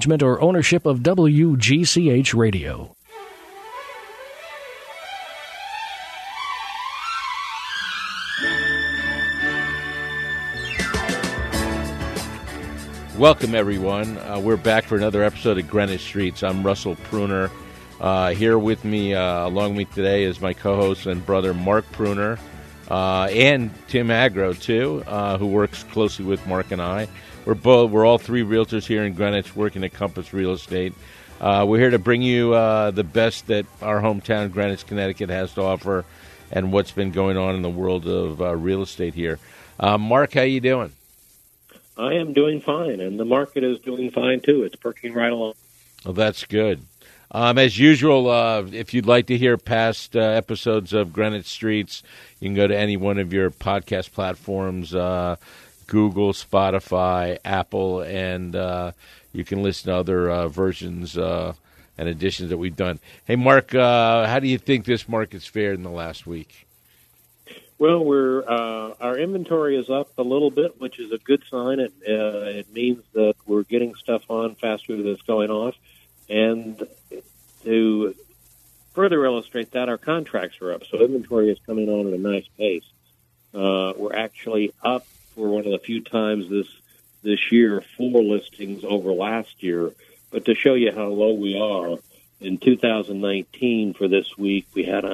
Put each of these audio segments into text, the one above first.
management, or ownership of WGCH Radio. Welcome, everyone. We're back for another episode of Greenwich Streets. I'm Russell Pruner. Here with me, along with me today, is my co-host and brother, Mark Pruner, and Tim Agro, too, who works closely with Mark and I. We're all three realtors here in Greenwich working at Compass Real Estate. We're here to bring you the best that our hometown, Greenwich, Connecticut, has to offer and what's been going on in the world of real estate here. Mark, how you doing? I am doing fine, and the market is doing fine, too. It's perking right along. Well, that's good. As usual, if you'd like to hear past episodes of Greenwich Streets, you can go to any one of your podcast platforms, Google, Spotify, Apple, and you can listen to other versions and editions that we've done. Hey, Mark, how do you think this market's fared in the last week? Well, our inventory is up a little bit, which is a good sign. It means that we're getting stuff on faster than it's going off. And to further illustrate that, our contracts are up. So inventory is coming on at a nice pace. We're actually up for one of the few times this year, 4 listings over last year. But to show you how low we are, in 2019 for this week, we had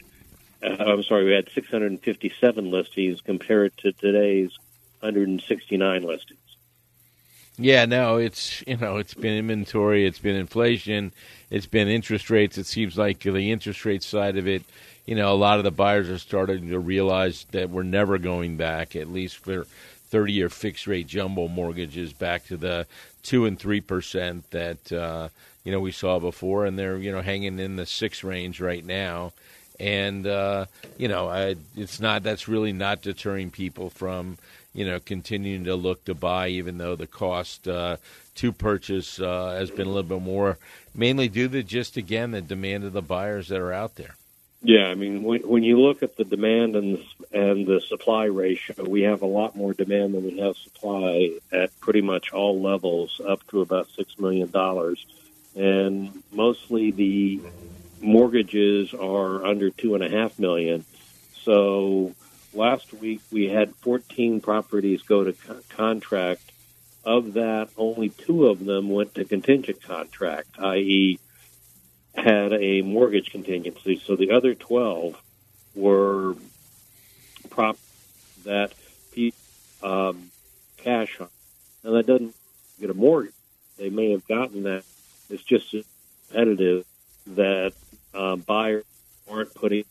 657 listings compared to today's 169 listings. Yeah, no, it's been inventory, it's been inflation, it's been interest rates. It seems like the interest rate side of it, a lot of the buyers are starting to realize that we're never going back, at least for 30-year fixed-rate jumbo mortgages, back to the 2% and 3% that we saw before, and they're hanging in the 6 range right now. And that's really not deterring people from continuing to look to buy, even though the cost to purchase has been a little bit more, mainly due to just, again, the demand of the buyers that are out there. Yeah, I mean, when you look at the demand and the supply ratio, we have a lot more demand than we have supply at pretty much all levels, up to about $6 million. And mostly the mortgages are under $2.5 million. So last week we had 14 properties go to contract. Of that, only 2 of them went to contingent contract, i.e., had a mortgage contingency. So the other 12 were properties that people cash on. Now that doesn't get a mortgage. They may have gotten that. It's just competitive that buyers aren't putting.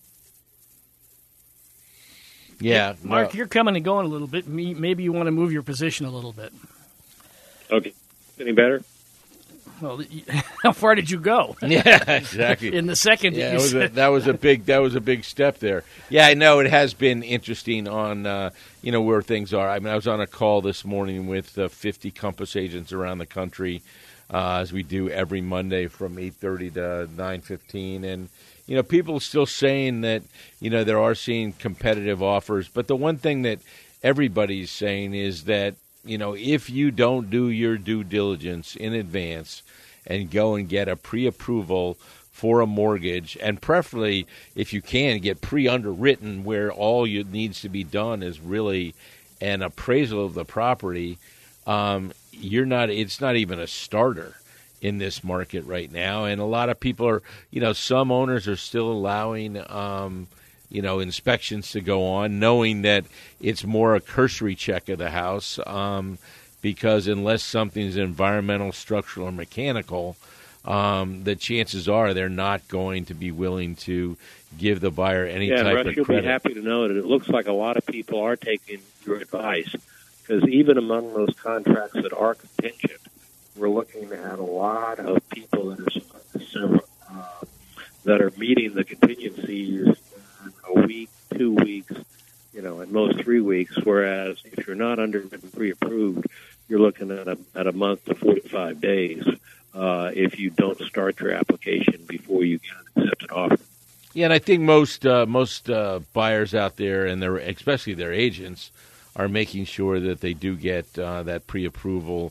Yeah, Mark, you're coming and going a little bit. Maybe you want to move your position a little bit. Okay, any better? Well, how far did you go? Yeah, exactly. In the second, yeah, that was a big step there. Yeah, I know it has been interesting on where things are. I mean, I was on a call this morning with 50 Compass agents around the country, as we do every Monday from 8:30 to 9:15, and people are still saying that they are seeing competitive offers. But the one thing that everybody's saying is that if you don't do your due diligence in advance and go and get a pre-approval for a mortgage, and preferably if you can get pre-underwritten, where all you needs to be done is really an appraisal of the property. It's not even a starter in this market right now. And a lot of people are, some owners are still allowing, inspections to go on, knowing that it's more a cursory check of the house, because unless something's environmental, structural, or mechanical, the chances are they're not going to be willing to give the buyer any type Russ, of credit. You'll be happy to know that it looks like a lot of people are taking your advice, because even among those contracts that are contingent, we're looking at a lot of people that are meeting the contingencies in a week, 2 weeks, at most 3 weeks. Whereas if you're not pre-approved, you're looking at a month to 45 days if you don't start your application before you get an accepted offer. Yeah, and I think most buyers out there, and especially their agents, are making sure that they do get that pre-approval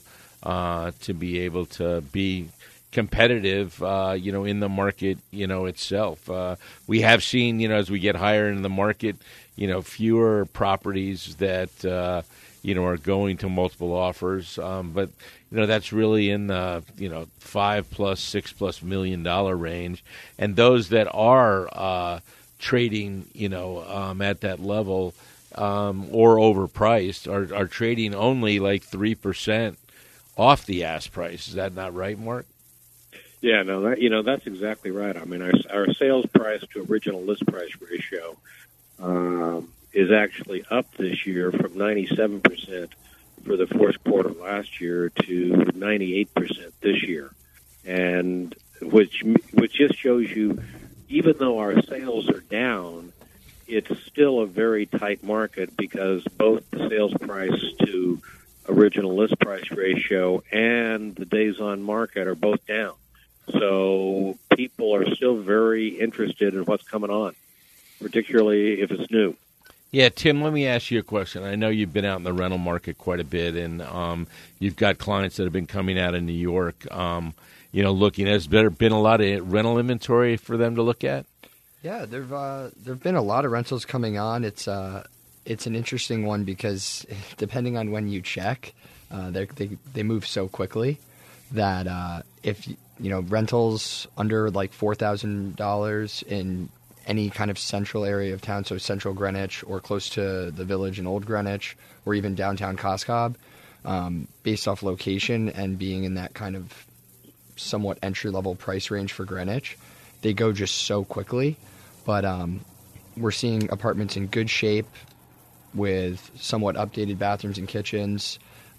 to be able to be competitive, in the market, itself. We have seen, as we get higher in the market, fewer properties that, are going to multiple offers. But, that's really in the, $5+ $6+ million range. And those that are trading, at that level or overpriced are trading only like 3% off the ask price. Is that not right, Mark? Yeah, no, that's exactly right. I mean, our sales price to original list price ratio is actually up this year from 97% for the fourth quarter last year to 98% this year, and which just shows you, even though our sales are down, it's still a very tight market because both the sales price to original list price ratio and the days on market are both down. So people are still very interested in what's coming on, particularly if it's new. Yeah, Tim, let me ask you a question. I know you've been out in the rental market quite a bit, and you've got clients that have been coming out of New York, looking. Has there been a lot of rental inventory for them to look at? Yeah, there've been a lot of rentals coming on. It's an interesting one because depending on when you check, they move so quickly that if rentals under like $4,000 in any kind of central area of town, so central Greenwich or close to the Village in Old Greenwich or even downtown Coscob, based off location and being in that kind of somewhat entry-level price range for Greenwich, they go just so quickly. But we're seeing apartments in good shape with somewhat updated bathrooms and kitchens,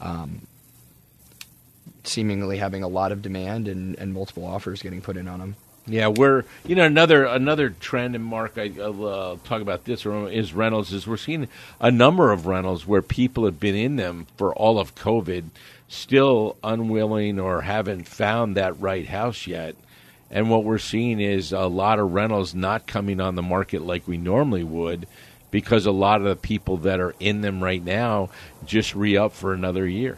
seemingly having a lot of demand and multiple offers getting put in on them. Yeah, we're another trend, and Mark, I'll talk about this, is rentals. Is we're seeing a number of rentals where people have been in them for all of COVID, still unwilling or haven't found that right house yet. And what we're seeing is a lot of rentals not coming on the market like we normally would, because a lot of the people that are in them right now just re-up for another year.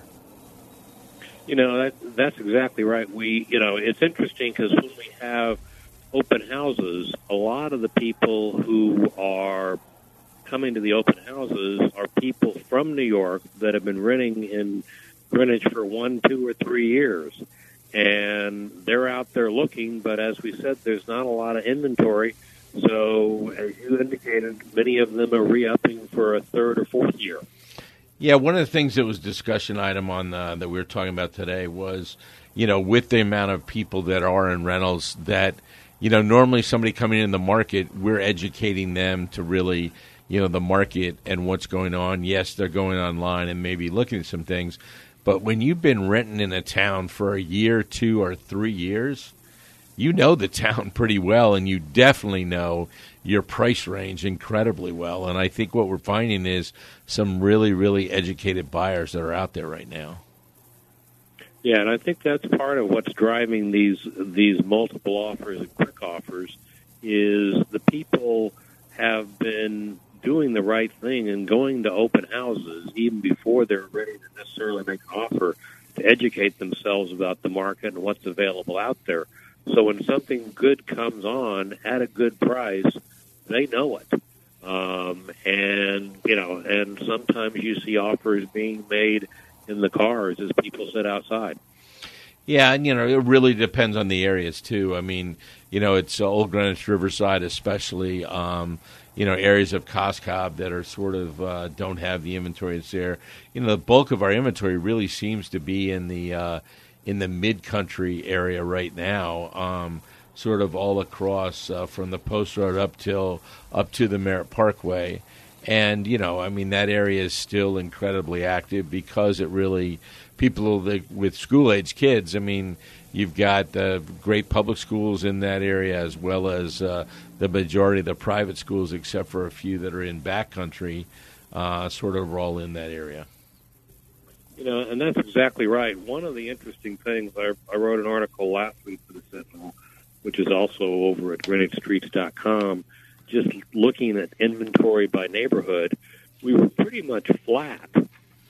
That's exactly right. It's interesting because when we have open houses, a lot of the people who are coming to the open houses are people from New York that have been renting in Greenwich for 1, 2, or 3 years. And they're out there looking, but as we said, there's not a lot of inventory. So, as you indicated, many of them are re-upping for a third or fourth year. Yeah, one of the things that was discussion item on that we were talking about today was, with the amount of people that are in rentals that, normally somebody coming in the market, we're educating them to really, the market and what's going on. Yes, they're going online and maybe looking at some things. But when you've been renting in a town for a year, 2 or 3 years, you know the town pretty well, and you definitely know your price range incredibly well. And I think what we're finding is some really, really educated buyers that are out there right now. Yeah, and I think that's part of what's driving these multiple offers and quick offers is the people have been doing the right thing and going to open houses even before they're ready to necessarily make an offer to educate themselves about the market and what's available out there. So when something good comes on at a good price, they know it. And sometimes you see offers being made in the cars as people sit outside. Yeah, and, it really depends on the areas, too. I mean, it's Old Greenwich, Riverside especially, areas of Coscob that are sort of don't have the inventory that's there. The bulk of our inventory really seems to be in the mid-country area right now, sort of all across from the Post Road up to the Merritt Parkway. And, that area is still incredibly active because it really, people with school-age kids, you've got great public schools in that area as well as the majority of the private schools, except for a few that are in backcountry, sort of all in that area. And that's exactly right. One of the interesting things, I wrote an article last week for the Sentinel, which is also over at GreenwichStreets.com, just looking at inventory by neighborhood. We were pretty much flat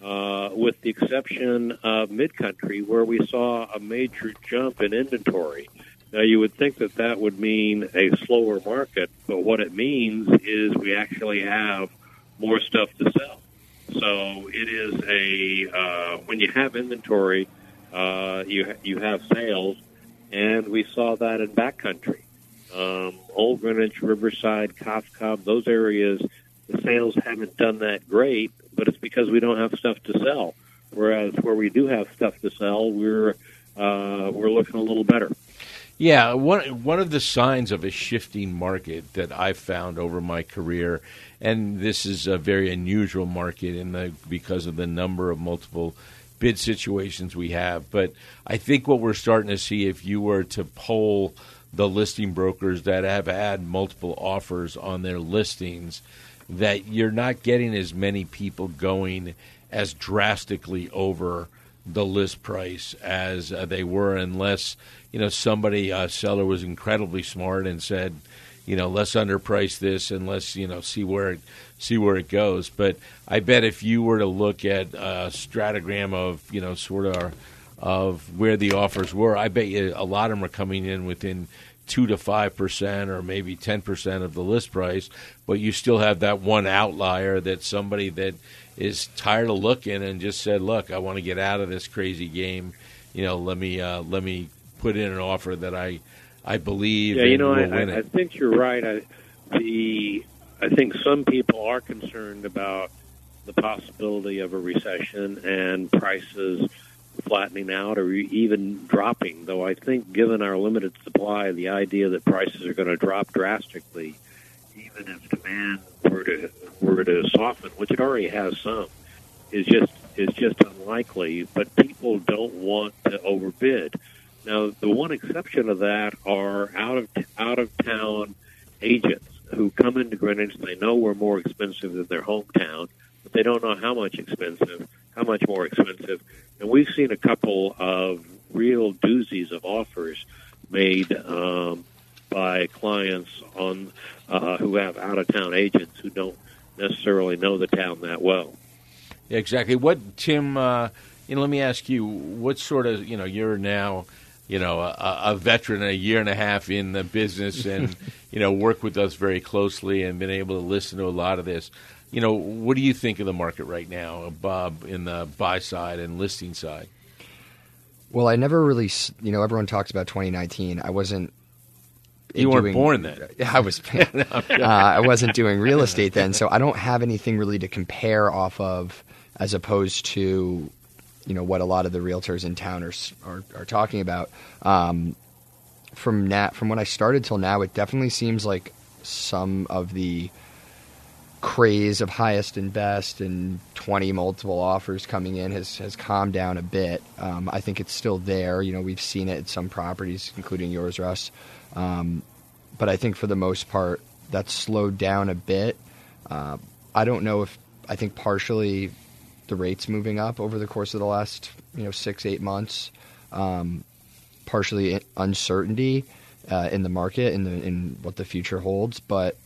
with the exception of Mid-Country, where we saw a major jump in inventory. Now, you would think that that would mean a slower market, but what it means is we actually have more stuff to sell. So it is when you have inventory, you have sales, and we saw that in Backcountry. Old Greenwich, Riverside, Cobb, those areas, the sales haven't done that great, but it's because we don't have stuff to sell. Whereas where we do have stuff to sell, we're looking a little better. Yeah, one of the signs of a shifting market that I've found over my career, and this is a very unusual market because of the number of multiple bid situations we have, but I think what we're starting to see, if you were to poll the listing brokers that have had multiple offers on their listings, that you're not getting as many people going as drastically over the list price as they were, unless a seller was incredibly smart and said, let's underprice this and let's see where it goes. But I bet if you were to look at a stratogram of sort of where the offers were, I bet you a lot of them are coming in within 2 to 5% or maybe 10% of the list price. But you still have that one outlier, that somebody that is tired of looking and just said, "Look, I want to get out of this crazy game. Let me put in an offer that I believe." Yeah, I think you're right. I think some people are concerned about the possibility of a recession and prices flattening out or even dropping. Though I think, given our limited supply, the idea that prices are going to drop drastically, even if demand were to soften, which it already has some, is just unlikely. But people don't want to overbid. Now, the one exception of that are out of town agents who come into Greenwich. They know we're more expensive than their hometown, but they don't know how much more expensive. And we've seen a couple of real doozies of offers made by clients who have out of town agents who don't necessarily know the town that well. Yeah, exactly. What, Tim? Let me ask you. What sort of you're now a veteran, a year and a half in the business, and work with us very closely and been able to listen to a lot of this. What do you think of the market right now, Bob, in the buy side and listing side? Well, I never really, everyone talks about 2019. I wasn't. You weren't born then. I was. I wasn't doing real estate then, so I don't have anything really to compare off of, as opposed to, what a lot of the realtors in town are talking about. From when I started till now, it definitely seems like some of the craze of highest and best and 20 multiple offers coming in has calmed down a bit. I think it's still there. We've seen it at some properties, including yours, Russ. But I think for the most part, that's slowed down a bit. I don't know I think partially the rates moving up over the course of the last 6-8 months, partially uncertainty in the market in what the future holds. But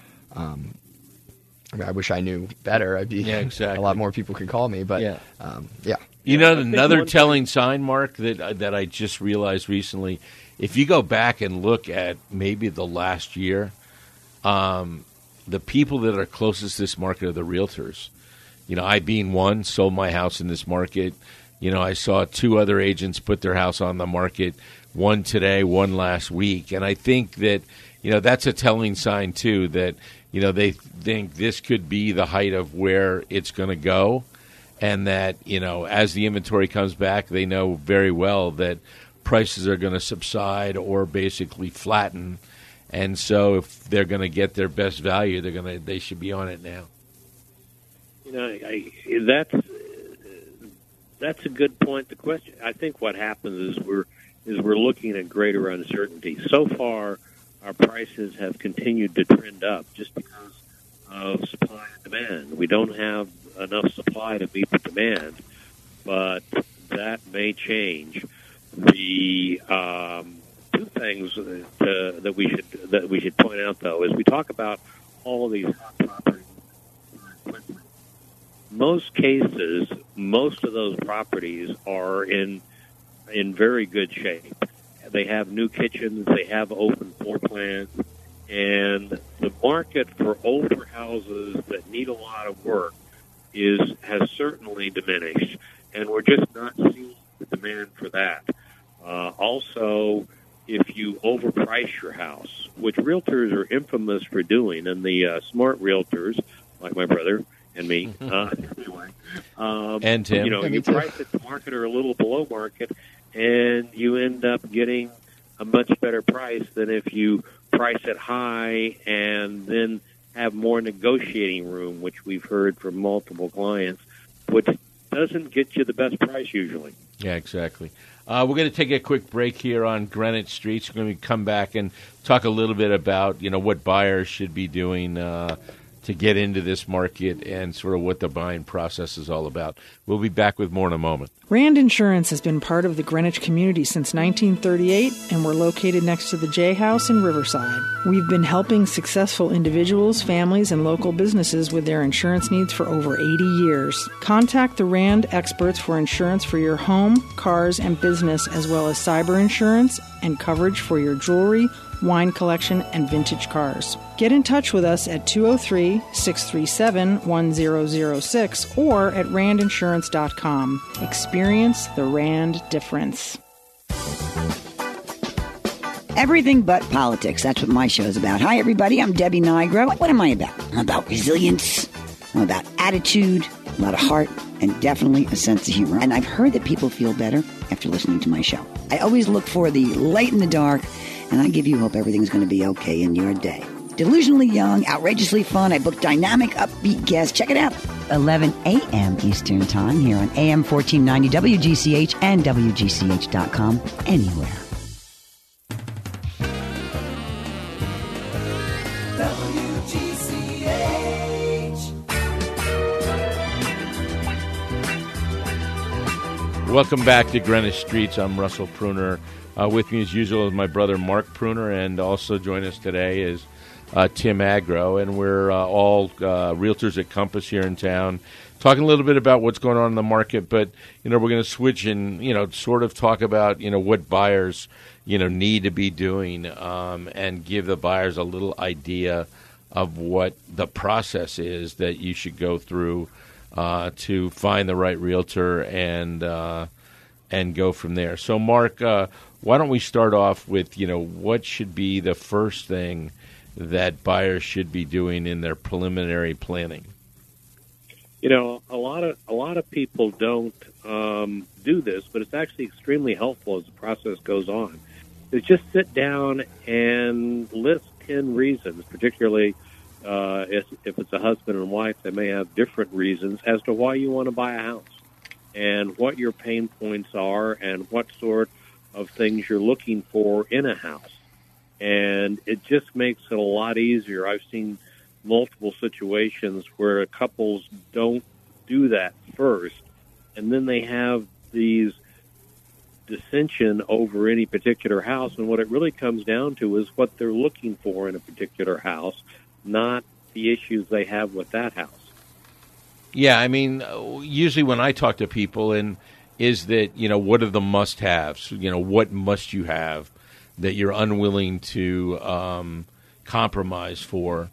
I wish I knew better. I'd be a lot more people could call me. But yeah. Another telling sign, Mark, that I just realized recently. If you go back and look at maybe the last year, the people that are closest to this market are the realtors. I, being one, sold my house in this market. I saw 2 other agents put their house on the market, one today, one last week. And I think that, that's a telling sign, too, that, they think this could be the height of where it's going to go. And that, as the inventory comes back, they know very well that prices are going to subside or basically flatten. And so if they're going to get their best value, they should be on it now. That's a good point. The question, I think, what happens is we're looking at greater uncertainty. So far, our prices have continued to trend up just because of supply and demand. We don't have enough supply to meet the demand, but that may change. The 2 things that we should point out, though, is we talk about all of these hot properties. Most cases, most of those properties are in very good shape. They have new kitchens, they have open floor plans, and the market for older houses that need a lot of work has certainly diminished, and we're just not seeing the demand for that. Also, if you overprice your house, which realtors are infamous for doing, and the smart realtors, like my brother and me, anyway, and Tim, you price it to market or a little below market, and you end up getting a much better price than if you price it high and then have more negotiating room, which we've heard from multiple clients, which doesn't get you the best price usually. Yeah, exactly. We're going to take a quick break here on Greenwich Streets. We're going to come back and talk a little bit about, what buyers should be doing to get into this market and sort of what the buying process is all about. We'll be back with more in a moment. Rand Insurance has been part of the Greenwich community since 1938, and we're located next to the J House in Riverside. We've been helping successful individuals, families, and local businesses with their insurance needs for over 80 years. Contact the Rand experts for insurance for your home, cars, and business, as well as cyber insurance and coverage for your jewelry, wine collection, and vintage cars. Get in touch with us at 203-637-1006 or at randinsurance.com. Experience the Rand difference. Everything but politics. That's what my show is about. Hi, everybody. I'm Debbie Nigro. What am I about? I'm about resilience. I'm about attitude, a lot of heart, and definitely a sense of humor. And I've heard that people feel better after listening to my show. I always look for the light in the dark, and I give you hope everything's going to be okay in your day. Delusionally young, outrageously fun. I book dynamic, upbeat guests. Check it out. 11 a.m. Eastern Time here on AM 1490 WGCH and WGCH.com. Anywhere. Welcome back to Greenwich Streets. I'm Russell Pruner. With me, as usual, is my brother Mark Pruner, and also join us today is Tim Agro, and we're all realtors at Compass here in town, talking a little bit about what's going on in the market. But we're going to switch and sort of talk about what buyers need to be doing, and give the buyers a little idea of what the process is that you should go through to find the right realtor and go from there. So, Mark, why don't we start off with what should be the first thing that buyers should be doing in their preliminary planning? A lot of people don't do this, but it's actually extremely helpful as the process goes on. Is just sit down and list 10 reasons, particularly if it's a husband and wife, they may have different reasons as to why you want to buy a house and what your pain points are and what sort of things you're looking for in a house. And it just makes it a lot easier. I've seen multiple situations where couples don't do that first, and then they have these dissension over any particular house, and what it really comes down to is what they're looking for in a particular house, not the issues they have with that house. Yeah, I mean, usually when I talk to people, is that, what are the must-haves? What must you have that you're unwilling to compromise for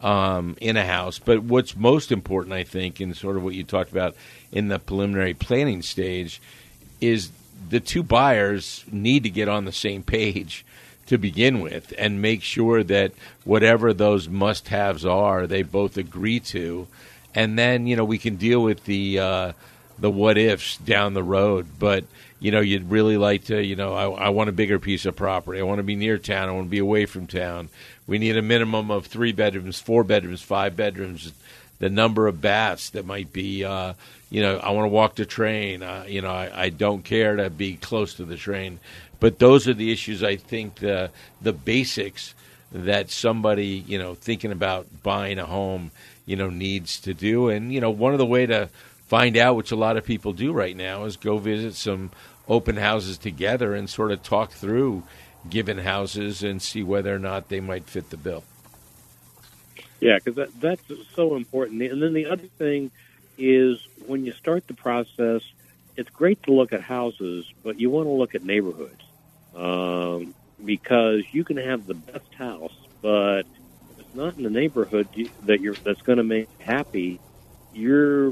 in a house? But what's most important, I think, and sort of what you talked about in the preliminary planning stage, is the two buyers need to get on the same page to begin with and make sure that whatever those must-haves are, they both agree to. And then, we can deal with the what-ifs down the road. But, you'd really like to, I want a bigger piece of property. I want to be near town. I want to be away from town. We need a minimum of 3 bedrooms, 4 bedrooms, 5 bedrooms, the number of baths that might be, I want to walk the train. I don't care to be close to the train. But those are the issues, I think, the basics that somebody, thinking about buying a home, needs to do. And, one of the way to find out, which a lot of people do right now, is go visit some open houses together and sort of talk through given houses and see whether or not they might fit the bill. Yeah, because that's so important. And then the other thing is when you start the process, it's great to look at houses, but you want to look at neighborhoods because you can have the best house, but if it's not in the neighborhood that's going to make you happy, you're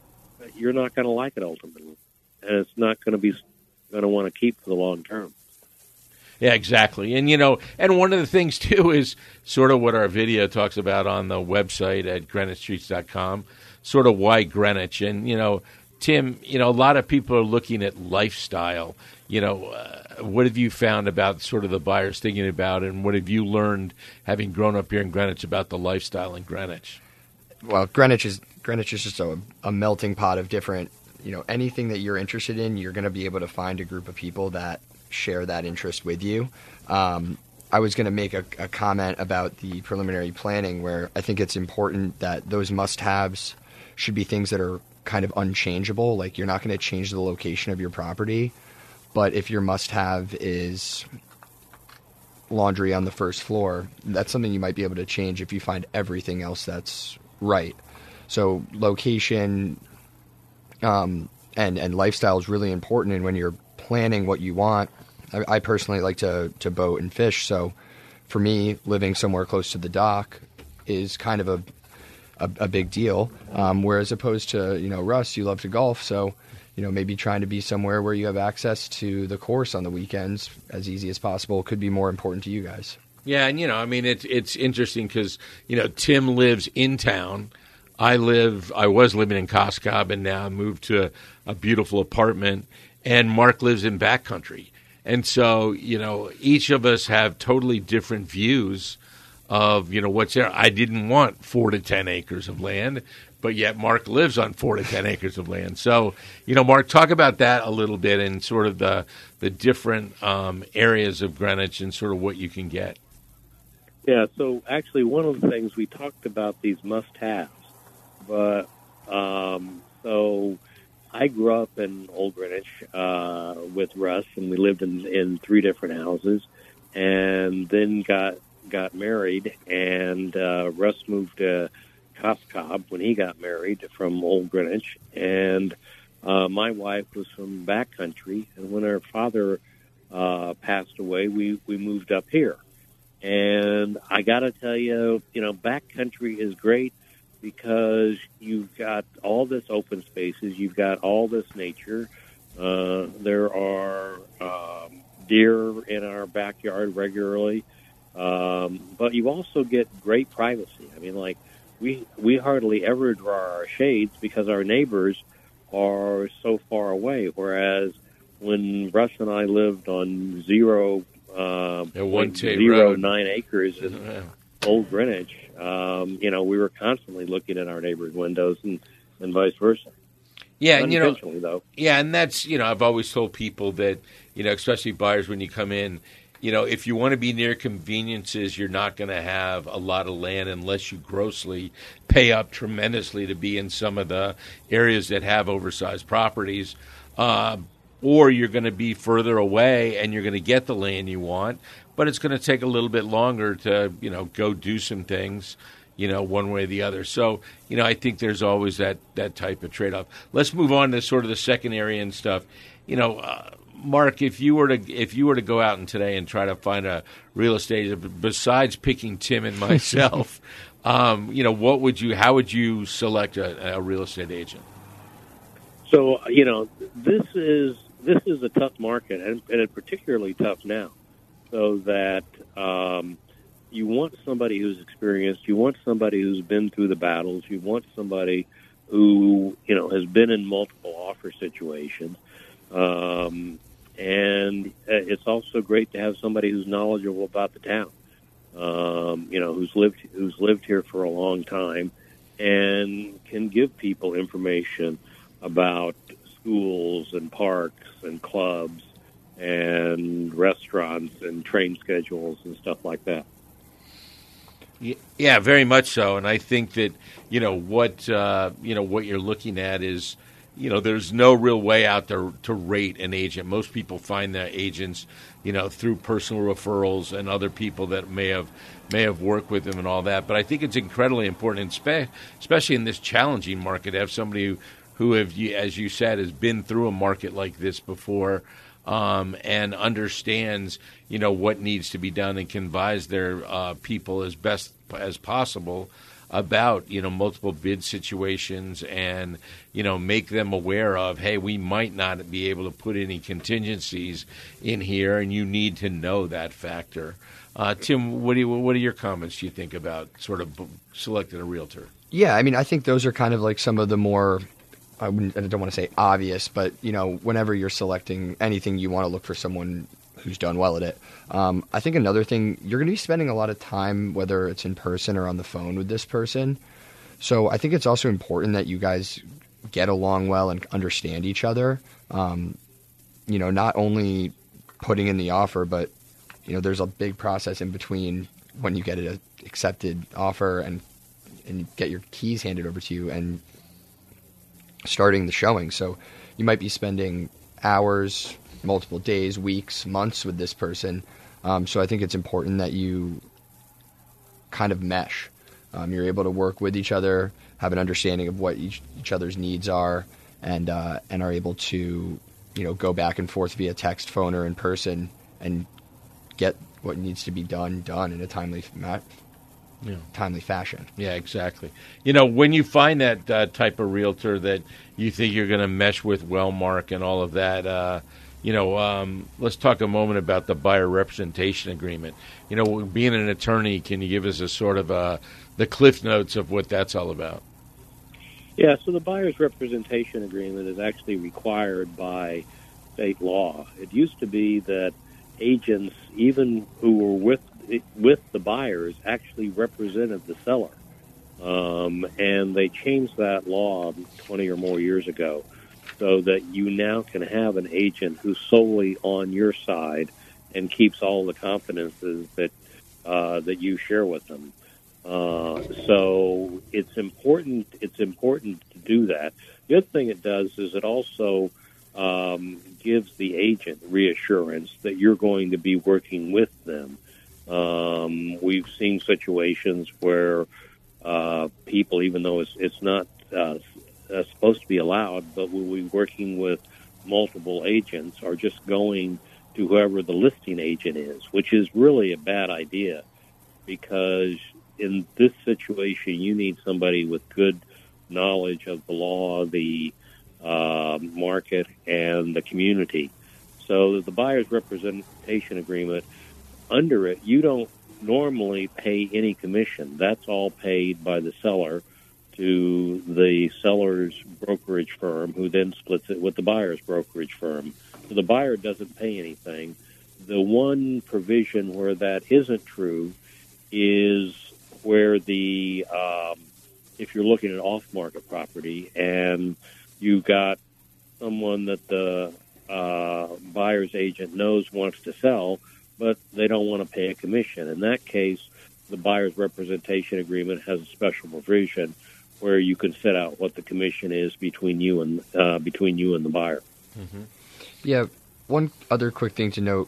not going to like it ultimately, and it's not going to want to keep for the long term. Yeah, exactly. And, and one of the things, too, is sort of what our video talks about on the website at GreenwichStreets.com, sort of why Greenwich. And, Tim, a lot of people are looking at lifestyle. What have you found about sort of the buyers thinking about, and what have you learned having grown up here in Greenwich about the lifestyle in Greenwich? Well, Greenwich is just a melting pot of different, anything that you're interested in, you're going to be able to find a group of people that share that interest with you. I was going to make a comment about the preliminary planning where I think it's important that those must-haves should be things that are kind of unchangeable. Like you're not going to change the location of your property, but if your must-have is laundry on the first floor, that's something you might be able to change if you find everything else that's right. So location and lifestyle is really important, and when you're planning what you want, I personally like to boat and fish, so for me, living somewhere close to the dock is kind of a big deal, whereas opposed to, Russ, you love to golf, so, maybe trying to be somewhere where you have access to the course on the weekends as easy as possible could be more important to you guys. Yeah, and, it's interesting because, Tim lives in town. I was living in Coscob, and now I moved to a beautiful apartment, and Mark lives in backcountry. And so, each of us have totally different views of, what's there. I didn't want 4 to 10 acres of land, but yet Mark lives on 4 to 10 acres of land. So, Mark, talk about that a little bit and sort of the different areas of Greenwich and sort of what you can get. Yeah, so actually one of the things we talked about these must-haves, but so I grew up in Old Greenwich with Russ, and we lived in 3 different houses, and then got married, and Russ moved to Coscob when he got married from Old Greenwich, and my wife was from backcountry, and when our father passed away, we moved up here. And I got to tell you, backcountry is great because you've got all this open spaces, you've got all this nature. There are deer in our backyard regularly, but you also get great privacy. I mean, like we hardly ever draw our shades because our neighbors are so far away. Whereas when Russ and I lived on 0.09 acres in Old Greenwich, we were constantly looking at our neighbors' windows and vice versa. Yeah, and though. Yeah, and that's I've always told people that especially buyers when you come in, if you want to be near conveniences, you're not going to have a lot of land unless you grossly pay up tremendously to be in some of the areas that have oversized properties, or you're going to be further away and you're going to get the land you want, but it's going to take a little bit longer to go do some things. One way or the other. So, I think there's always that type of trade-off. Let's move on to sort of the second area and stuff. Mark, if you were to go out and today and try to find a real estate agent, besides picking Tim and myself, how would you select a real estate agent? So, this is a tough market, and it's particularly tough now. So that you want somebody who's experienced. You want somebody who's been through the battles. You want somebody who, has been in multiple offer situations. And it's also great to have somebody who's knowledgeable about the town, who's lived here for a long time and can give people information about schools and parks and clubs and restaurants and train schedules and stuff like that. Yeah, very much so. And I think that what you're looking at is there's no real way out to rate an agent. Most people find their agents, through personal referrals and other people that may have worked with them and all that. But I think it's incredibly important, especially in this challenging market, to have somebody who, as you said, has been through a market like this before, and understands, what needs to be done, and can advise their people as best as possible about, multiple bid situations, and, make them aware of, hey, we might not be able to put any contingencies in here, and you need to know that factor. Tim, what are your comments, do you think, about sort of selecting a realtor? Yeah, I mean, I think those are kind of like some of the more, I don't want to say obvious, but, whenever you're selecting anything, you want to look for someone who's done well at it. I think another thing, you're going to be spending a lot of time, whether it's in person or on the phone with this person. So I think it's also important that you guys get along well and understand each other. Not only putting in the offer, but, there's a big process in between when you get an accepted offer and get your keys handed over to you and starting the showing. So you might be spending hours, multiple days, weeks, months with this person. So I think it's important that you kind of mesh. You're able to work with each other, have an understanding of what each other's needs are, and are able to, go back and forth via text, phone, or in person, and get what needs to be done in a timely fashion. Yeah, exactly. When you find that type of realtor that you think you're going to mesh with well, Mark, and all of that, let's talk a moment about the buyer representation agreement. Being an attorney, can you give us a sort of the cliff notes of what that's all about? Yeah, so the buyer's representation agreement is actually required by state law. It used to be that agents, even who were with the buyers, actually represented the seller. And they changed that law 20 or more years ago, so that you now can have an agent who's solely on your side and keeps all the confidences that you share with them. So it's important to do that. The other thing it does is it also gives the agent reassurance that you're going to be working with them. We've seen situations where people, even though it's not supposed to be allowed, but we'll be working with multiple agents, are just going to whoever the listing agent is, which is really a bad idea, because in this situation you need somebody with good knowledge of the law, the market, and the community. So the buyer's representation agreement, under it, you don't normally pay any commission. That's all paid by the seller to the seller's brokerage firm, who then splits it with the buyer's brokerage firm. So the buyer doesn't pay anything. The one provision where that isn't true is where the if you're looking at off-market property and you've got someone that the buyer's agent knows wants to sell, but they don't want to pay a commission. In that case, the buyer's representation agreement has a special provision where you can set out what the commission is between you and the buyer. Mm-hmm. Yeah, one other quick thing to note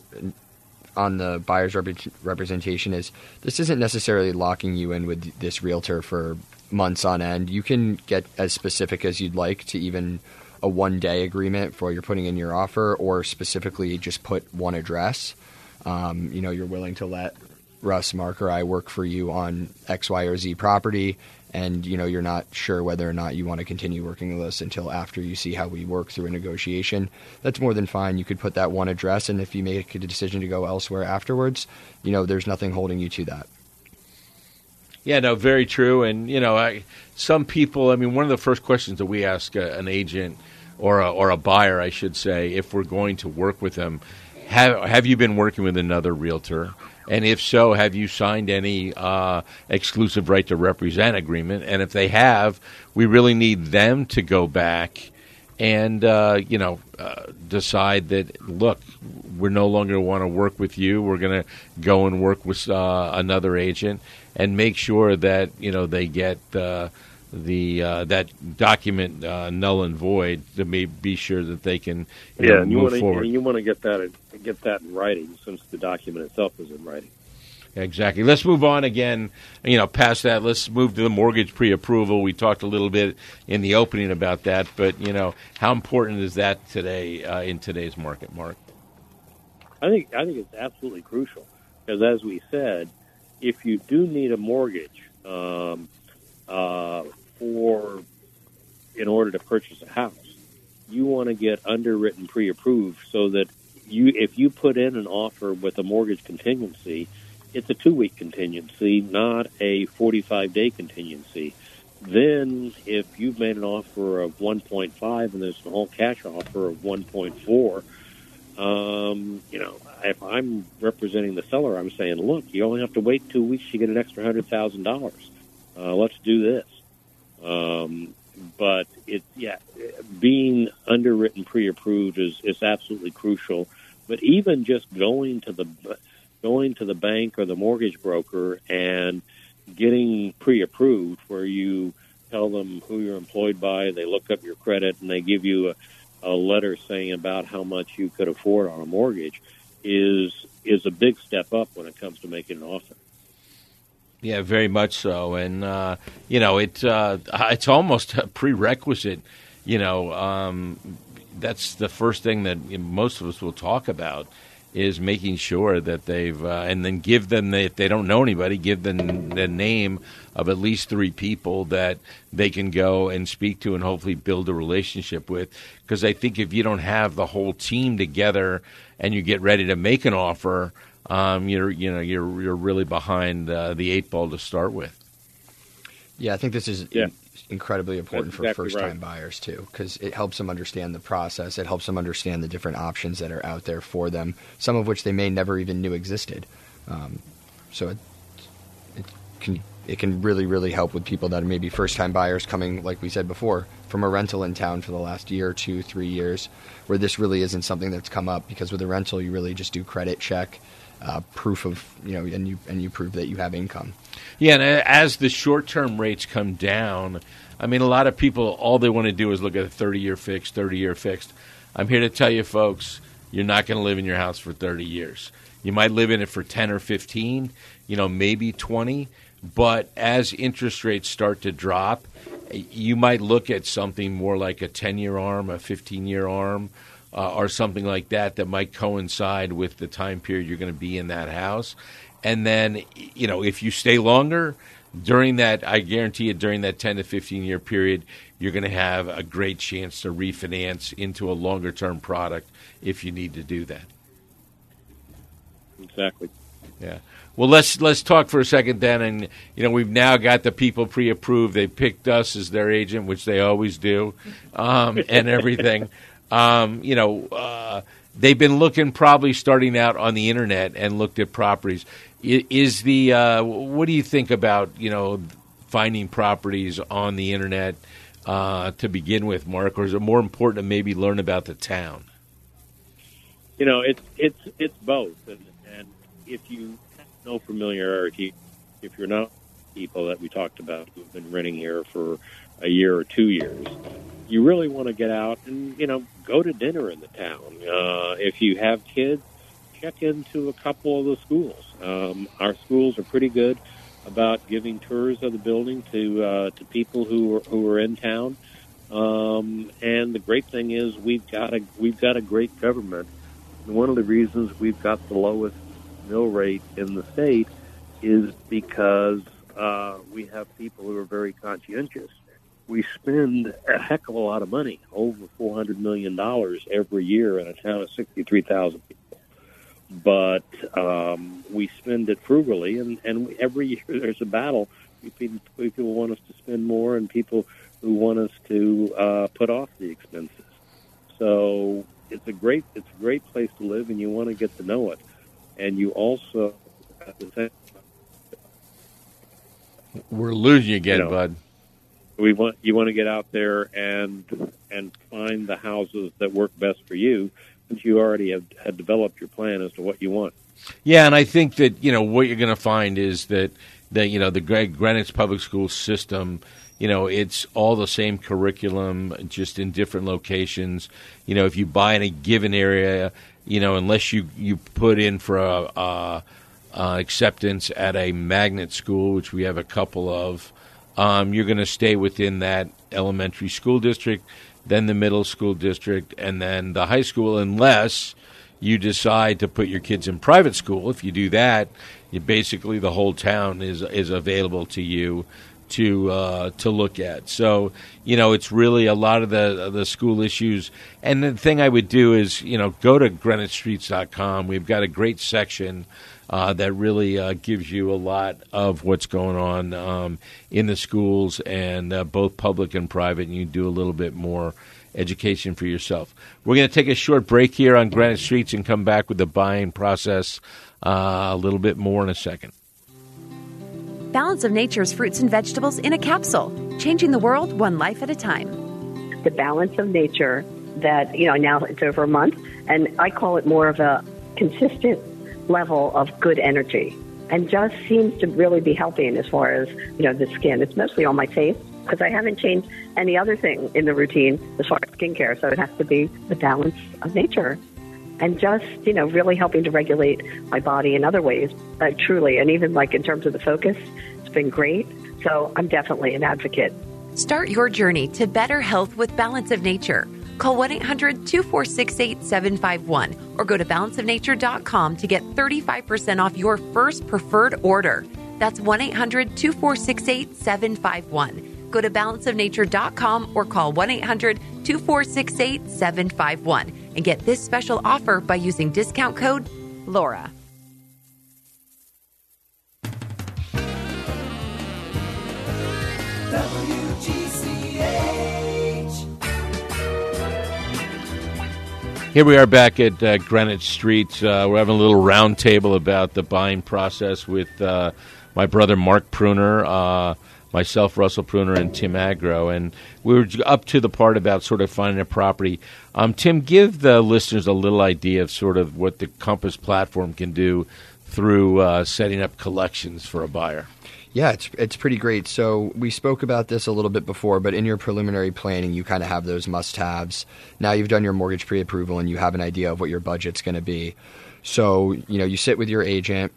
on the buyer's representation is this isn't necessarily locking you in with this realtor for months on end. You can get as specific as you'd like to even a one-day agreement for you're putting in your offer, or specifically just put one address. You're willing to let Russ, Mark, or I work for you on X, Y, or Z property, and you're not sure whether or not you want to continue working with us until after you see how we work through a negotiation. That's more than fine. You could put that one address, and if you make a decision to go elsewhere afterwards, there's nothing holding you to that. Yeah, no, very true. And some people, one of the first questions that we ask an agent or a buyer, I should say, if we're going to work with them, have you been working with another realtor? And if so, have you signed any exclusive right to represent agreement? And if they have, we really need them to go back and decide that, look, we're no longer want to work with you. We're going to go and work with another agent, and make sure that they get that document null and void to be sure that they can and move forward. And you want to get that in writing, since the document itself is in writing. Exactly. Let's move on again, past that. Let's move to the mortgage pre-approval. We talked a little bit in the opening about that, but, how important is that today in today's market, Mark? I think it's absolutely crucial because, as we said, if you do need a mortgage in order to purchase a house, you want to get underwritten pre-approved so that if you put in an offer with a mortgage contingency, it's a 2-week contingency, not a 45-day contingency. Then, if you've made an offer of 1.5 and there's an all-cash offer of 1.4, if I'm representing the seller, I'm saying, look, you only have to wait 2 weeks to get an extra $100,000. Let's do this. But being underwritten pre-approved is absolutely crucial. But even just going to the bank or the mortgage broker and getting pre-approved, where you tell them who you're employed by, they look up your credit, and they give you a letter saying about how much you could afford on a mortgage, is a big step up when it comes to making an offer. Yeah, very much so, and it's almost a prerequisite. That's the first thing that most of us will talk about, is making sure that they've and then give them, if they don't know anybody, give them the name of at least 3 people that they can go and speak to and hopefully build a relationship with. Because I think if you don't have the whole team together and you get ready to make an offer, you're really behind the 8 ball to start with. Yeah, I think this is incredibly important for first-time right. buyers, too, because it helps them understand the process. It helps them understand the different options that are out there for them, some of which they may never even knew existed. So it can really, really help with people that are maybe first-time buyers coming, like we said before, from a rental in town for the last year, 2, 3 years, where this really isn't something that's come up, because with a rental you really just do credit check, proof of, and you prove that you have income. Yeah, and as the short-term rates come down, I mean, a lot of people, all they want to do is look at a 30-year fixed. I'm here to tell you, folks, you're not going to live in your house for 30 years. You might live in it for 10 or 15, maybe 20, but as interest rates start to drop, you might look at something more like a 10-year ARM, a 15-year ARM, or something like that might coincide with the time period you're going to be in that house. And then, if you stay longer, during that, I guarantee you, during that 10 to 15-year period, you're going to have a great chance to refinance into a longer-term product if you need to do that. Exactly. Yeah. Well, let's talk for a second then, and we've now got the people pre-approved. They picked us as their agent, which they always do, and everything. They've been looking, probably starting out on the internet, and looked at properties. What do you think about finding properties on the internet to begin with, Mark, or is it more important to maybe learn about the town? It's both, and if you have no familiarity, if you're not people that we talked about who've been renting here for a year or 2 years, you really want to get out and go to dinner in the town. If you have kids, check into a couple of the schools. Our schools are pretty good about giving tours of the building to people who are in town. And the great thing is we've got a great government. And one of the reasons we've got the lowest mill rate in the state is because we have people who are very conscientious. We spend a heck of a lot of money, over $400 million every year in a town of 63,000 people. But we spend it frugally, and every year there's a battle. People want us to spend more, and people who want us to put off the expenses. So it's a great place to live, and you want to get to know it. And you also, at the same time, we're losing you again, bud. You want to get out there and find the houses that work best for you, since you already have developed your plan as to what you want. Yeah, and I think that what you're going to find is that the Greenwich Public School system it's all the same curriculum, just in different locations. If you buy in a given area, unless you put in for a acceptance at a magnet school, which we have a couple of, you're going to stay within that elementary school district, then the middle school district, and then the high school, unless you decide to put your kids in private school. If you do that, basically the whole town is available to you to look at. So, it's really a lot of the school issues. And the thing I would do is, go to GreenwichStreets.com. We've got a great section that really gives you a lot of what's going on in the schools, and both public and private, and you do a little bit more education for yourself. We're going to take a short break here on Greenwich Streets and come back with the buying process a little bit more in a second. Balance of Nature's fruits and vegetables in a capsule, changing the world one life at a time. The Balance of Nature that, now it's over a month, and I call it more of a consistent level of good energy, and just seems to really be helping as far as, the skin. It's mostly on my face because I haven't changed any other thing in the routine as far as skincare, so it has to be the Balance of Nature. And just, really helping to regulate my body in other ways, truly. And even in terms of the focus, it's been great. So I'm definitely an advocate. Start your journey to better health with Balance of Nature. Call 1-800-246-8751 or go to balanceofnature.com to get 35% off your first preferred order. That's 1-800-246-8751. Go to balanceofnature.com or call 1-800-246-8751 and get this special offer by using discount code LAURA. Here we are back at Greenwich Street. We're having a little round table about the buying process with my brother Mark Pruner, myself, Russell Pruner, and Tim Agro. And we were up to the part about sort of finding a property. Tim, give the listeners a little idea of sort of what the Compass platform can do through setting up collections for a buyer. Yeah, it's pretty great. So we spoke about this a little bit before, but in your preliminary planning, you kind of have those must-haves. Now you've done your mortgage pre-approval and you have an idea of what your budget's going to be. So, you sit with your agent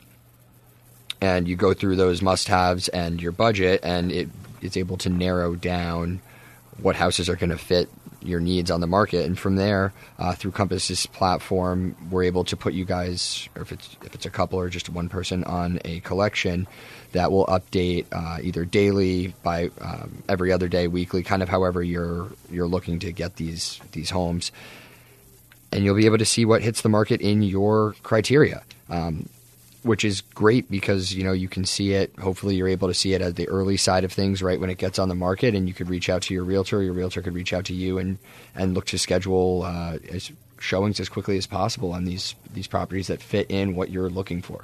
and you go through those must-haves and your budget, and it's able to narrow down what houses are going to fit your needs on the market. And from there, through Compass's platform, we're able to put you guys, or if it's a couple or just one person, on a collection that will update either daily, by every other day, weekly, kind of however you're looking to get these homes. And you'll be able to see what hits the market in your criteria, which is great because, you can see it. Hopefully you're able to see it at the early side of things right when it gets on the market, and you could reach out to your realtor. Your realtor could reach out to you and look to schedule showings as quickly as possible on these properties that fit in what you're looking for.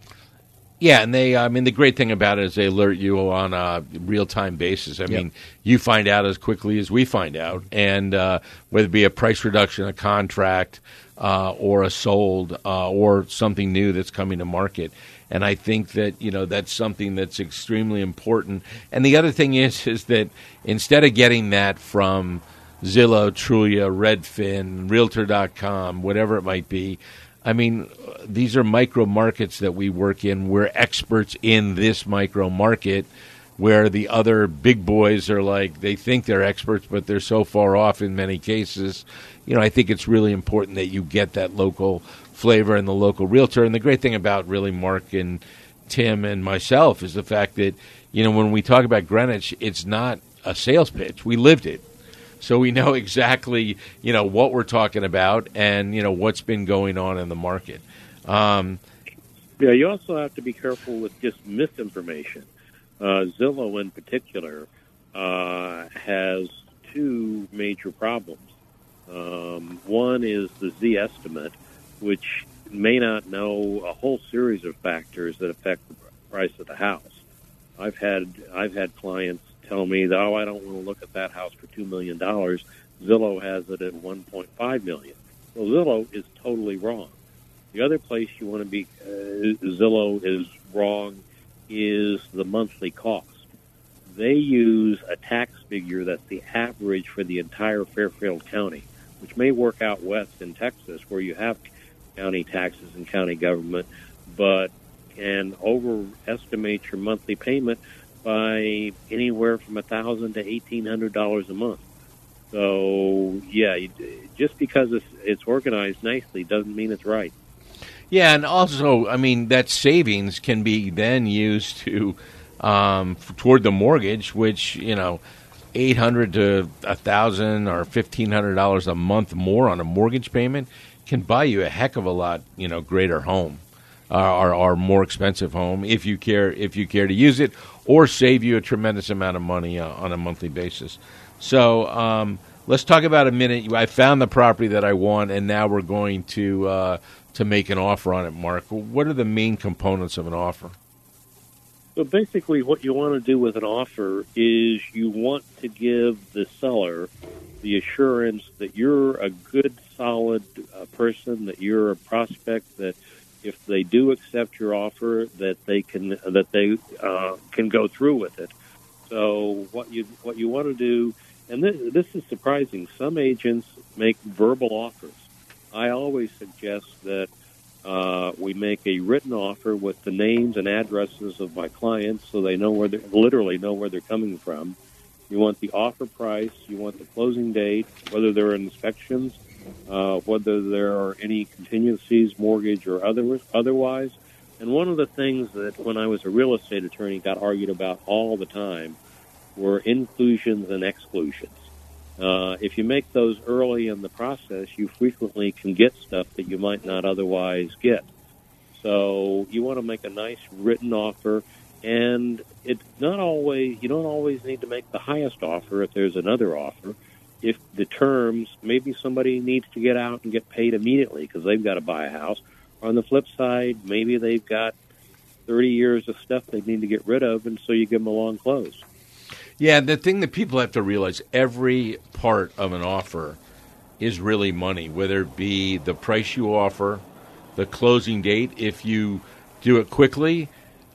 Yeah, and the great thing about it is they alert you on a real-time basis. I mean, you find out as quickly as we find out, and whether it be a price reduction, a contract, or a sold, or something new that's coming to market. And I think that, that's something that's extremely important. And the other thing is that instead of getting that from Zillow, Trulia, Redfin, Realtor.com, whatever it might be, I mean, these are micro markets that we work in. We're experts in this micro market, where the other big boys are they think they're experts, but they're so far off in many cases. I think it's really important that you get that local flavor and the local realtor. And the great thing about really Mark and Tim and myself is the fact that, when we talk about Greenwich, it's not a sales pitch. We lived it. So we know exactly, what we're talking about and, what's been going on in the market. You also have to be careful with just misinformation. Zillow in particular has two major problems. One is the Z estimate, which may not know a whole series of factors that affect the price of the house. I've had clients tell me that, I don't want to look at that house for $2 million. Zillow has it at $1.5 million. Well, Zillow is totally wrong. The other place you want to be, Zillow is wrong, is the monthly cost. they use a tax figure that's the average for the entire Fairfield County, which may work out west in Texas where you have county taxes and county government, but can overestimate your monthly payment by anywhere from $1,000 to $1,800 a month. So, yeah, just because it's organized nicely doesn't mean it's right. Yeah, and also, I mean, that savings can be then used to toward the mortgage, which, $800 to $1,000 or $1,500 a month more on a mortgage payment can buy you a heck of a lot, greater home, or more expensive home if you care to use it, or save you a tremendous amount of money on a monthly basis. So let's talk about a minute. I found the property that I want, and now we're going to make an offer on it, Mark. What are the main components of an offer? So basically what you want to do with an offer is you want to give the seller the assurance that you're a good, solid person, that you're a prospect, that if they do accept your offer, that they can go through with it. So what you want to do, and this is surprising, some agents make verbal offers. I always suggest that we make a written offer with the names and addresses of my clients so they literally know where they're coming from. You want the offer price, you want the closing date, whether there are inspections, whether there are any contingencies, mortgage or otherwise. And one of the things that when I was a real estate attorney got argued about all the time were inclusions and exclusions. If you make those early in the process, you frequently can get stuff that you might not otherwise get. So you want to make a nice written offer, and you don't always need to make the highest offer if there's another offer. If the terms, maybe somebody needs to get out and get paid immediately because they've got to buy a house. Or on the flip side, maybe they've got 30 years of stuff they need to get rid of, and so you give them a long close. Yeah, the thing that people have to realize, every part of an offer is really money, whether it be the price you offer, the closing date. If you do it quickly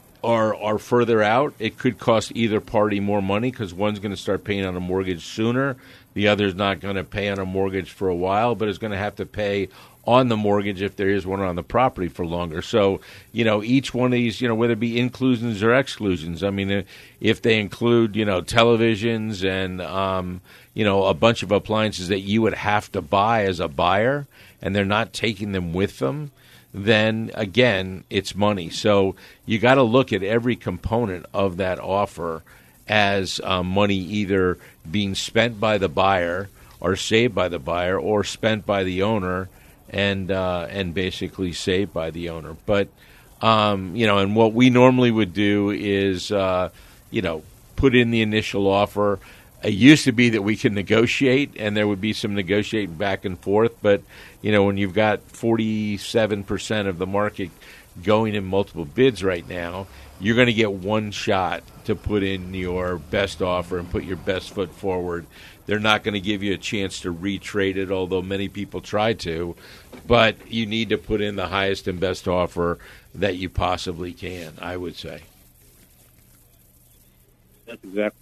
or further out, it could cost either party more money because one's going to start paying on a mortgage sooner. The other's not going to pay on a mortgage for a while, but is going to have to pay on the mortgage if there is one on the property for longer. So, each one of these, whether it be inclusions or exclusions, I mean, if they include, televisions and, a bunch of appliances that you would have to buy as a buyer and they're not taking them with them, then, again, it's money. So you got to look at every component of that offer as money either being spent by the buyer or saved by the buyer or spent by the owner and basically saved by the owner. But, and what we normally would do is, put in the initial offer. It used to be that we could negotiate, and there would be some negotiating back and forth. But, when you've got 47% of the market going in multiple bids right now, you're going to get one shot to put in your best offer and put your best foot forward. They're not going to give you a chance to retrade it, although many people try to. But you need to put in the highest and best offer that you possibly can, I would say. That's exactly.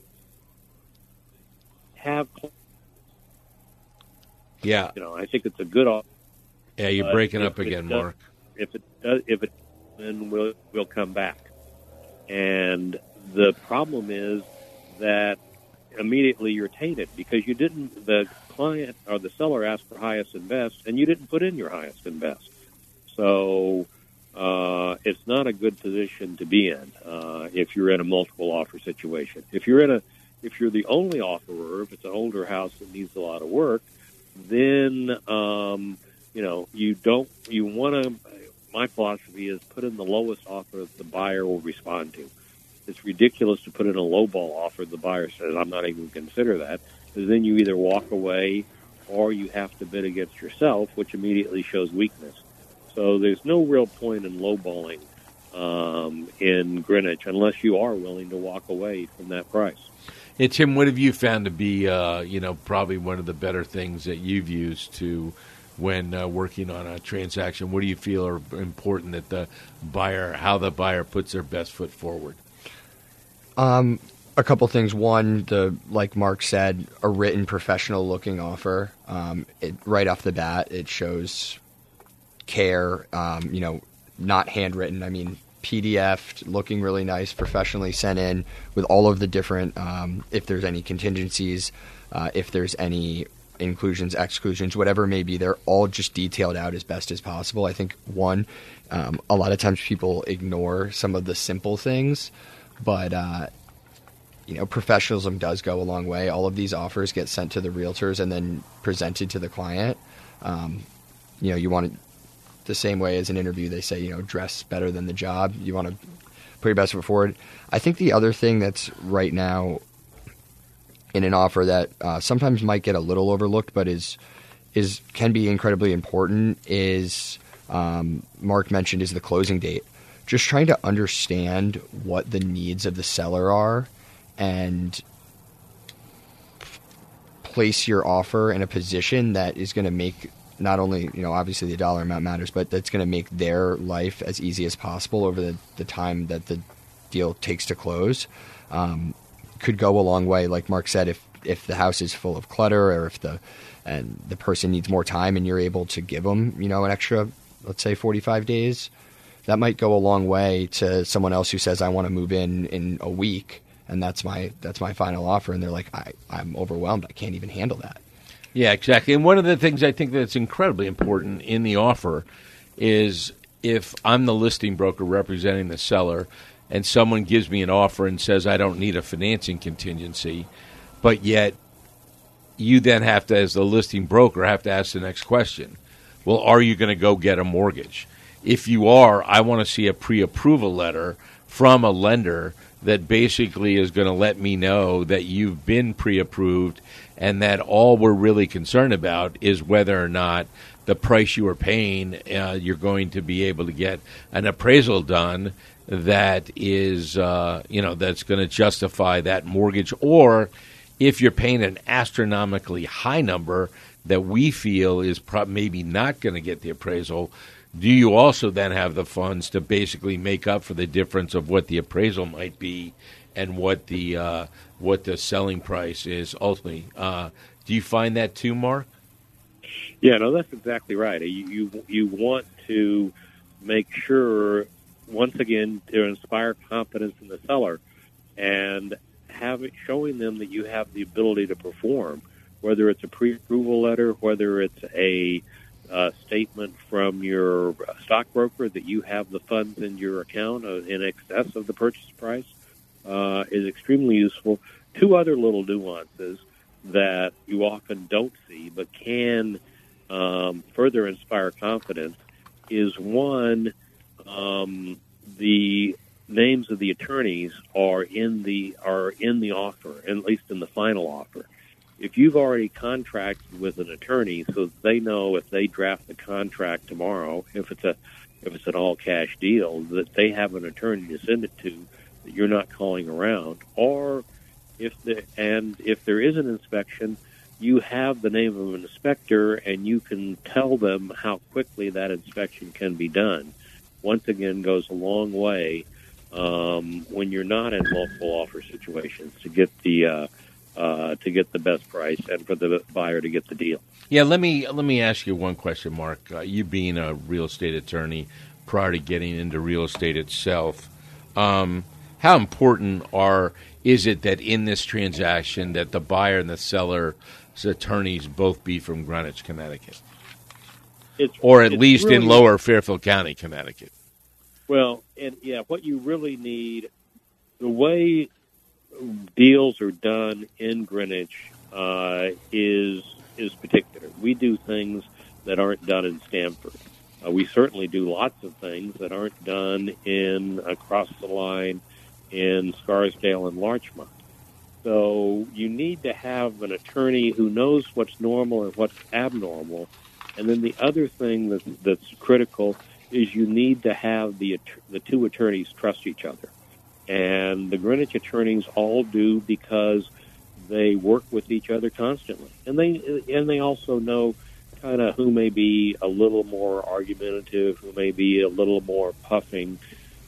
Yeah. I think it's a good offer. Yeah, you're breaking up again, Mark. If it then we'll come back. And the problem is that immediately you're tainted because the client or the seller asked for highest and best, and you didn't put in your highest and best. So it's not a good position to be in if you're in a multiple offer situation. If you're the only offerer, if it's an older house that needs a lot of work, then my philosophy is put in the lowest offer that the buyer will respond to. It's ridiculous to put in a lowball offer. The buyer says, I'm not even going to consider that. Because then you either walk away or you have to bid against yourself, which immediately shows weakness. So there's no real point in lowballing in Greenwich unless you are willing to walk away from that price. Hey, Tim, what have you found to be, probably one of the better things that you've used to when working on a transaction? What do you feel are important that how the buyer puts their best foot forward? a couple things. One, like Mark said, a written professional-looking offer. Right off the bat, it shows care. Not handwritten. I mean, PDF, looking really nice, professionally sent in with all of the different. If there's any contingencies, if there's any inclusions, exclusions, whatever it may be, they're all just detailed out as best as possible. I think a lot of times people ignore some of the simple things, but professionalism does go a long way. All of these offers get sent to the realtors and then presented to the client. You want to, the same way as an interview, they say, dress better than the job. You want to put your best foot forward. I think the other thing that's right now in an offer that sometimes might get a little overlooked, but can be incredibly important is, Mark mentioned, is the closing date. Just trying to understand what the needs of the seller are and place your offer in a position that is going to make not only, obviously the dollar amount matters, but that's going to make their life as easy as possible over the time that the deal takes to close. Could go a long way. Like Mark said, if the house is full of clutter, or if the person needs more time and you're able to give them, an extra, let's say 45 days, that might go a long way to someone else who says, I want to move in a week, and that's my final offer. And they're like, I'm overwhelmed. I can't even handle that. Yeah, exactly. And one of the things I think that's incredibly important in the offer is if I'm the listing broker representing the seller and someone gives me an offer and says I don't need a financing contingency, but yet you then have to, as the listing broker, have to ask the next question. Well, are you going to go get a mortgage? If you are, I want to see a pre-approval letter from a lender that basically is going to let me know that you've been pre-approved and that all we're really concerned about is whether or not the price you are paying, you're going to be able to get an appraisal done that is, that's going to justify that mortgage. Or if you're paying an astronomically high number that we feel is maybe not going to get the appraisal, do you also then have the funds to basically make up for the difference of what the appraisal might be and what the selling price is ultimately? Do you find that too, Mark? Yeah, no, that's exactly right. You want to make sure, once again, to inspire confidence in the seller and showing them that you have the ability to perform, whether it's a pre-approval letter, whether it's a statement from your stockbroker that you have the funds in your account in excess of the purchase price, is extremely useful. Two other little nuances that you often don't see but can further inspire confidence is, one, the names of the attorneys are in the offer, at least in the final offer. If you've already contracted with an attorney, so they know if they draft the contract tomorrow, if it's an all cash deal, that they have an attorney to send it to, that you're not calling around. Or if there is an inspection, you have the name of an inspector and you can tell them how quickly that inspection can be done. Once again, goes a long way when you're not in multiple offer situations to get the best price and for the buyer to get the deal. Yeah, let me ask you one question, Mark. You being a real estate attorney prior to getting into real estate itself, how important is it that in this transaction that the buyer and the seller's attorneys both be from Greenwich, Connecticut, or at least really, in Lower Fairfield County, Connecticut? Well, and yeah, what you really need, the way deals are done in Greenwich is particular. We do things that aren't done in Stamford. We certainly do lots of things that aren't done across the line in Scarsdale and Larchmont. So you need to have an attorney who knows what's normal and what's abnormal. And then the other thing that's critical is you need to have the two attorneys trust each other. And the Greenwich attorneys all do, because they work with each other constantly. And they also know kind of who may be a little more argumentative, who may be a little more puffing.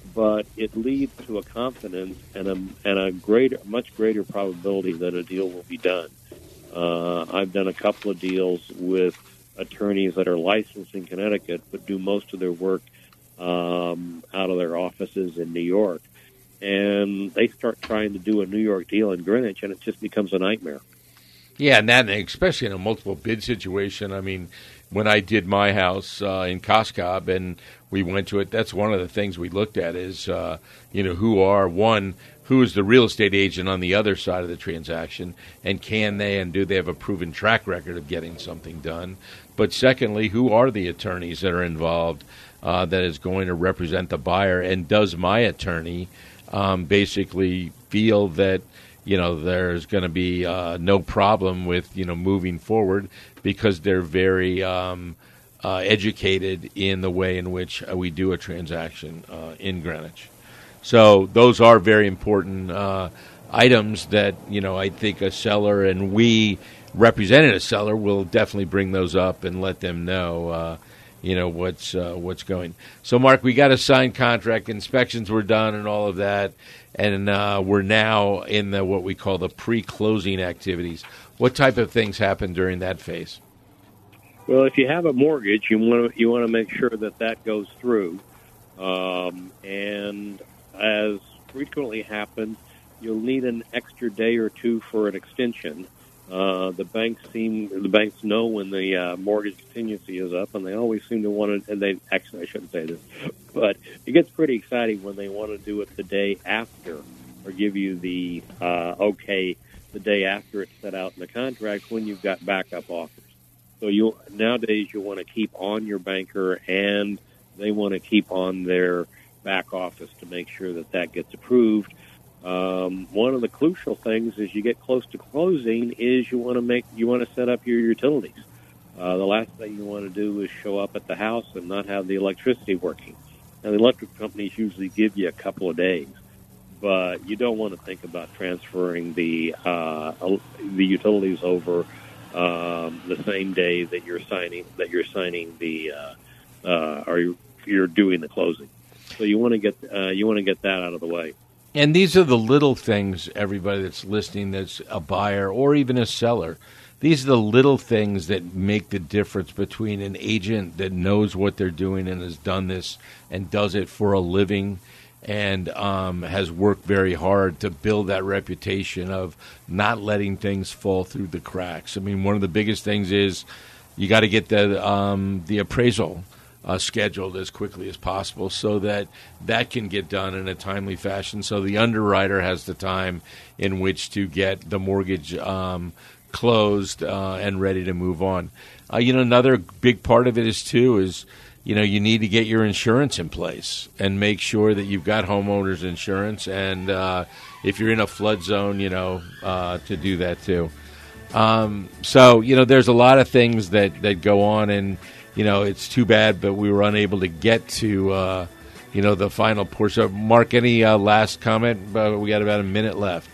but it leads to a confidence and a much greater probability that a deal will be done. I've done a couple of deals with attorneys that are licensed in Connecticut but do most of their work out of their offices in New York. And they start trying to do a New York deal in Greenwich, and it just becomes a nightmare. Yeah, and that, especially in a multiple bid situation. I mean, when I did my house in Coscob and we went to it, that's one of the things we looked at is, who is the real estate agent on the other side of the transaction, and do they have a proven track record of getting something done? But secondly, who are the attorneys that are involved that is going to represent the buyer, and does my attorney basically feel that there's going to be no problem with moving forward because they're very educated in the way in which we do a transaction in Greenwich. So those are very important items that I think a seller, and we representing a seller, will definitely bring those up and let them know what's going. So, Mark, we got a signed contract. Inspections were done and all of that, and we're now in what we call the pre-closing activities. What type of things happen during that phase? Well, if you have a mortgage, you want to make sure that goes through, and as frequently happens, you'll need an extra day or two for an extension. The banks know when the mortgage contingency is up, and they always seem to want to. And I shouldn't say this, but it gets pretty exciting when they want to do it the day after, or give you the the day after it's set out in the contract when you've got backup offers. So nowadays you want to keep on your banker, and they want to keep on their back office to make sure that gets approved. One of the crucial things as you get close to closing is you want to set up your utilities. The last thing you want to do is show up at the house and not have the electricity working. Now, the electric companies usually give you a couple of days, but you don't want to think about transferring the utilities over the same day that you're signing you're doing the closing. So you want to get that out of the way. And these are the little things, everybody that's listening, that's a buyer or even a seller. These are the little things that make the difference between an agent that knows what they're doing and has done this and does it for a living and has worked very hard to build that reputation of not letting things fall through the cracks. I mean, one of the biggest things is you got to get the appraisal scheduled as quickly as possible so that can get done in a timely fashion, so the underwriter has the time in which to get the mortgage closed and ready to move on. Another big part of it is you need to get your insurance in place and make sure that you've got homeowners insurance, and if you're in a flood zone, to do that too. So there's a lot of things that go on, and it's too bad, but we were unable to get to, the final portion. Mark, any last comment? We got about a minute left.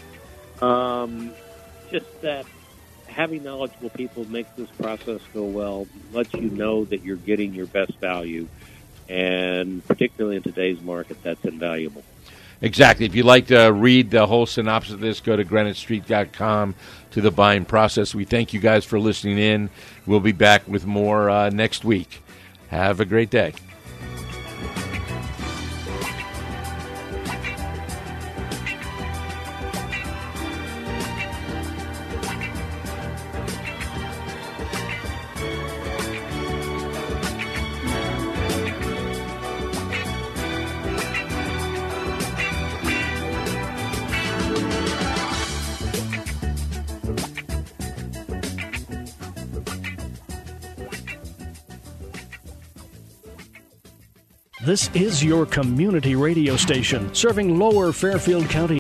Just that having knowledgeable people makes this process go well, lets you know that you're getting your best value, and particularly in today's market, that's invaluable. Exactly. If you'd like to read the whole synopsis of this, go to GreenwichStreet.com to the buying process. We thank you guys for listening in. We'll be back with more next week. Have a great day. This is your community radio station, serving Lower Fairfield County.